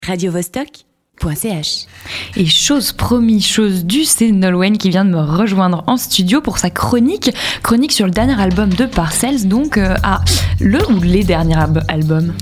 radiovostok.ch. Et chose promis, chose due, c'est Nolwenn qui vient de me rejoindre en studio pour sa chronique sur le dernier album de Parcells, donc le ou les derniers albums.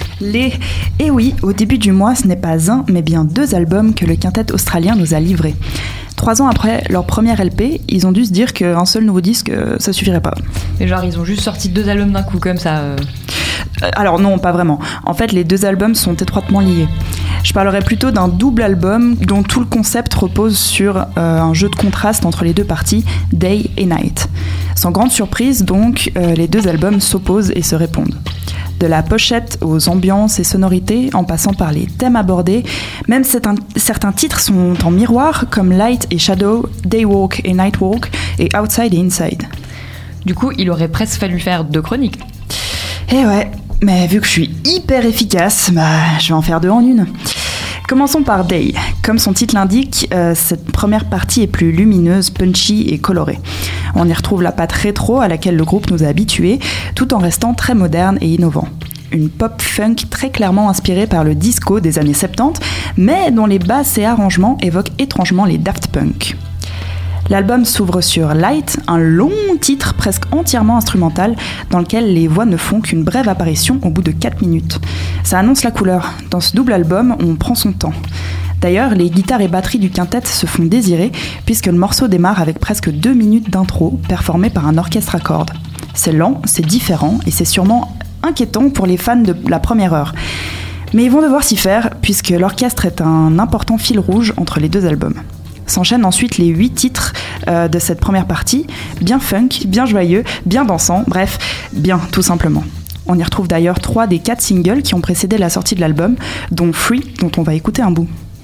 Et oui, au début du mois, ce n'est pas un, mais bien 2 albums que le quintet australien nous a livrés. 3 ans après leur première LP, ils ont dû se dire qu'un seul nouveau disque, ça suffirait pas. Mais genre, ils ont juste sorti 2 albums d'un coup, comme ça Alors non, pas vraiment. En fait, les 2 albums sont étroitement liés. Je parlerai plutôt d'un double album dont tout le concept repose sur un jeu de contraste entre les 2 parties, Day et Night. Sans grande surprise, donc, les 2 albums s'opposent et se répondent. De la pochette aux ambiances et sonorités, en passant par les thèmes abordés, même certains titres sont en miroir, comme Light et Shadow, Daywalk et Nightwalk, et Outside et Inside. Du coup, il aurait presque fallu faire 2 chroniques. Eh ouais, mais vu que je suis hyper efficace, je vais en faire 2 en une. Commençons par Day. Comme son titre l'indique, cette première partie est plus lumineuse, punchy et colorée. On y retrouve la patte rétro à laquelle le groupe nous a habitués, tout en restant très moderne et innovant. Une pop funk très clairement inspirée par le disco des années 70, mais dont les basses et arrangements évoquent étrangement les Daft Punk. L'album s'ouvre sur Light, un long titre presque entièrement instrumental dans lequel les voix ne font qu'une brève apparition au bout de 4 minutes. Ça annonce la couleur. Dans ce double album, on prend son temps. D'ailleurs, les guitares et batteries du quintet se font désirer puisque le morceau démarre avec presque 2 minutes d'intro performée par un orchestre à cordes. C'est lent, c'est différent et c'est sûrement inquiétant pour les fans de la première heure. Mais ils vont devoir s'y faire puisque l'orchestre est un important fil rouge entre les 2 albums. S'enchaînent ensuite les 8 titres de cette première partie, bien funk, bien joyeux, bien dansant, bref, bien tout simplement. On y retrouve d'ailleurs 3 des 4 singles qui ont précédé la sortie de l'album, dont Free, dont on va écouter un bout.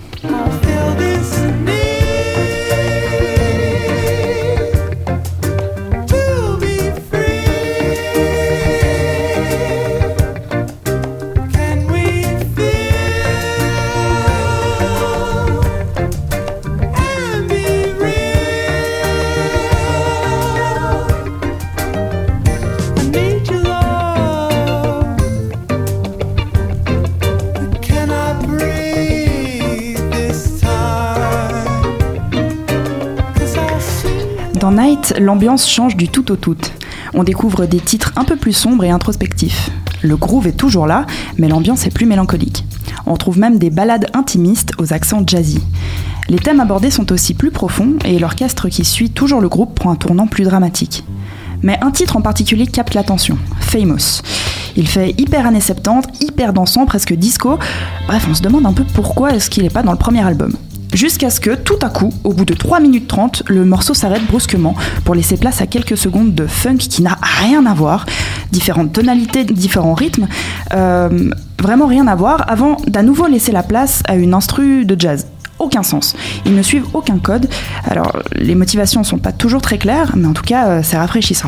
Dans Night, l'ambiance change du tout au tout. On découvre des titres un peu plus sombres et introspectifs. Le groove est toujours là, mais l'ambiance est plus mélancolique. On trouve même des ballades intimistes aux accents jazzy. Les thèmes abordés sont aussi plus profonds et l'orchestre qui suit toujours le groupe prend un tournant plus dramatique. Mais un titre en particulier capte l'attention, Famous. Il fait hyper années 70, hyper dansant, presque disco. Bref, on se demande un peu pourquoi est-ce qu'il n'est pas dans le premier album. Jusqu'à ce que, tout à coup, au bout de 3 minutes 30, le morceau s'arrête brusquement pour laisser place à quelques secondes de funk qui n'a rien à voir, différentes tonalités, différents rythmes, vraiment rien à voir, avant d'à nouveau laisser la place à une instru de jazz. Aucun sens. Ils ne suivent aucun code. Alors, les motivations ne sont pas toujours très claires, mais en tout cas, c'est rafraîchissant.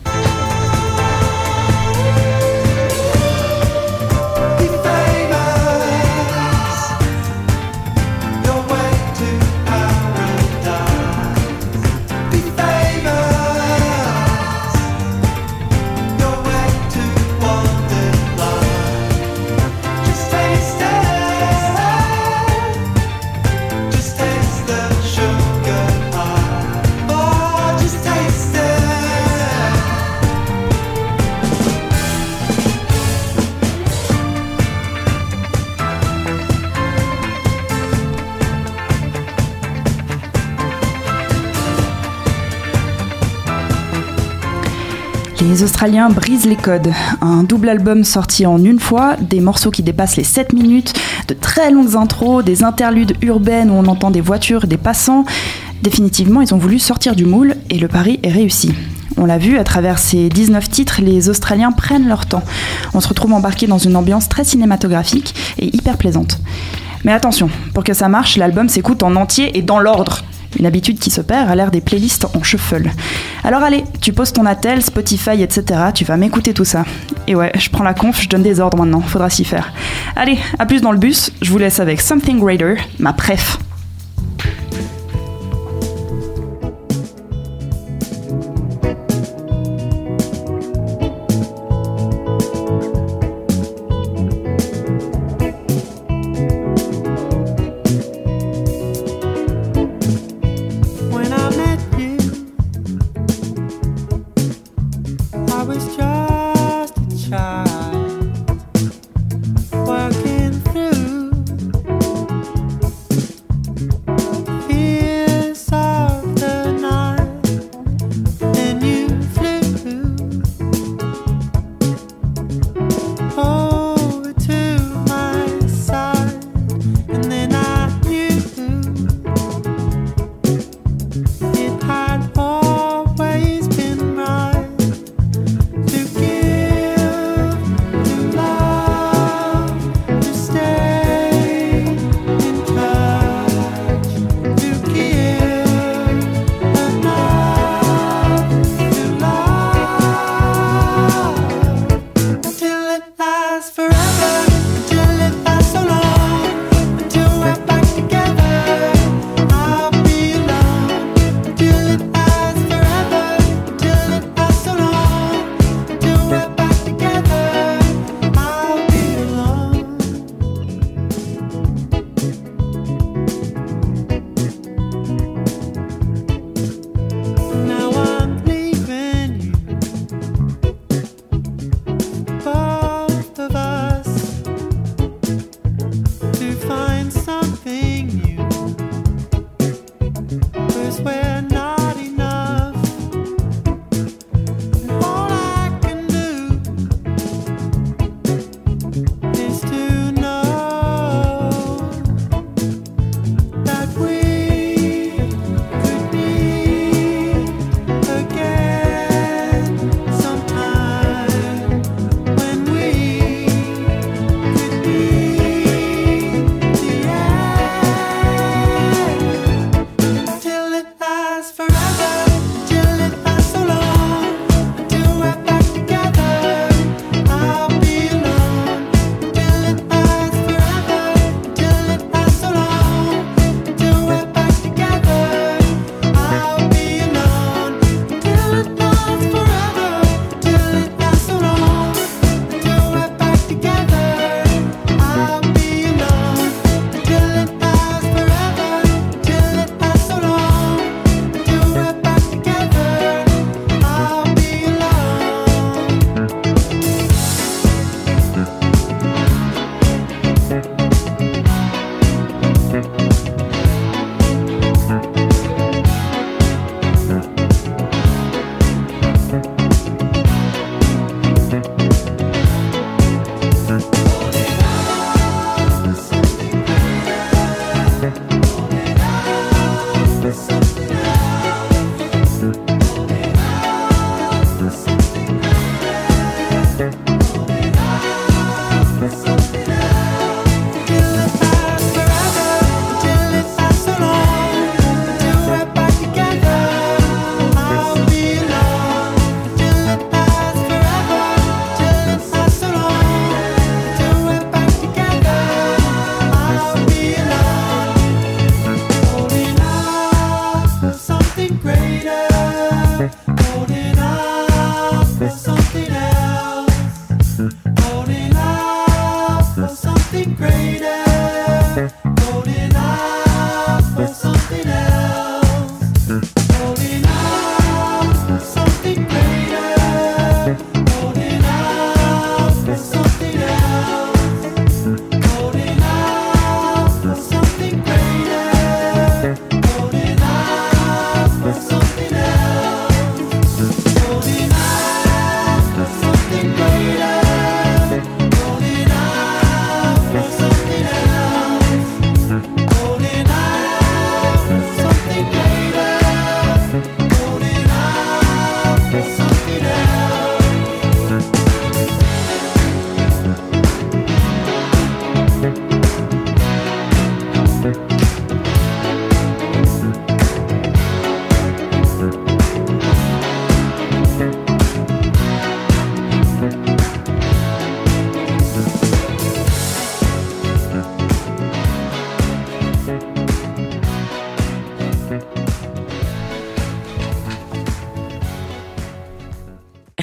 Les Australiens brisent les codes. Un double album sorti en une fois, des morceaux qui dépassent les 7 minutes, de très longues intros, des interludes urbaines où on entend des voitures et des passants. Définitivement, ils ont voulu sortir du moule et le pari est réussi. On l'a vu, à travers ces 19 titres, les Australiens prennent leur temps. On se retrouve embarqué dans une ambiance très cinématographique et hyper plaisante. Mais attention, pour que ça marche, l'album s'écoute en entier et dans l'ordre. Une habitude qui se perd à l'ère des playlists en shuffle. Alors allez, tu poses ton attel, Spotify, etc. Tu vas m'écouter tout ça. Et ouais, je prends la conf, je donne des ordres maintenant, faudra s'y faire. Allez, à plus dans le bus, je vous laisse avec Something Greater, ma préf.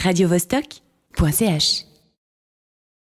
radiovostok.ch